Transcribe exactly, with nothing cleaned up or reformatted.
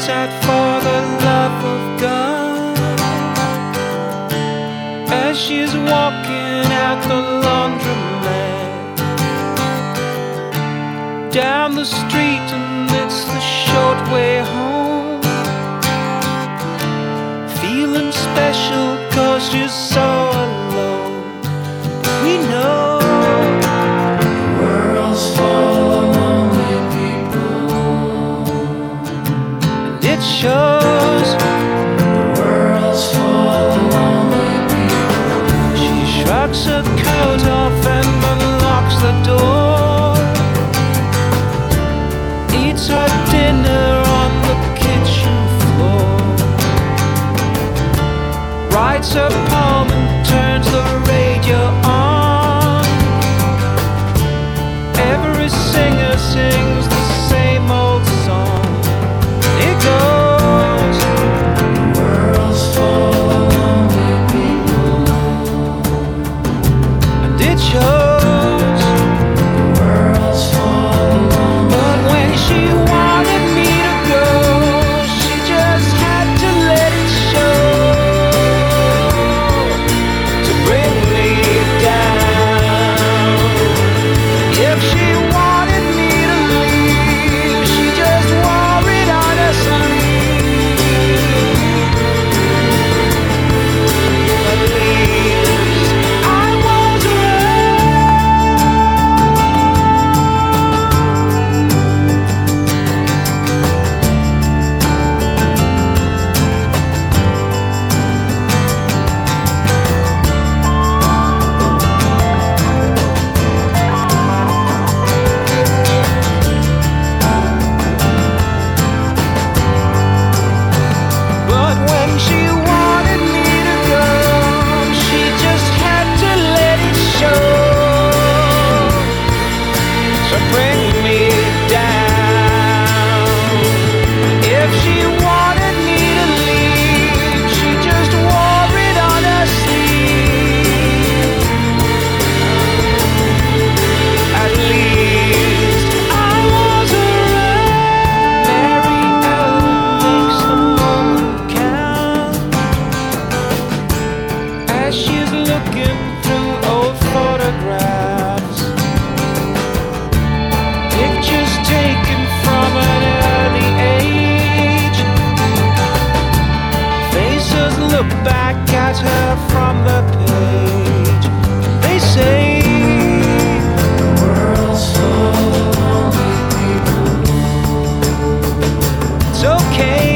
cries out for the love of God as she's walking out the laundromat. Down the street and it's the short way home, feeling special cause she's so alone. But we know the world's full of lonely people, and it shows. The world's full of lonely people. She shrugs her coat off and unlocks the door, eats her dinner on the kitchen floor, writes her poem and turns the radio on. Every singer sings the same old song. It goes, The world's full of lonely people, and it shows. the world's full of lonely. But when she wanted me to go, she just had to let it show, to bring me down. If she wanted me to leave, she just wore it on her sleeve. At least I was But when she wanted me to go, she just had to let it show, to bring me down. If she wanted me to leave, she just wore it on her sleeve. At least I was around. Mary Ellen makes the moment count as she's looking through old photographs, pictures taken from an early age. Faces look back at her from the page. They say The world's full of lonely people. it's okay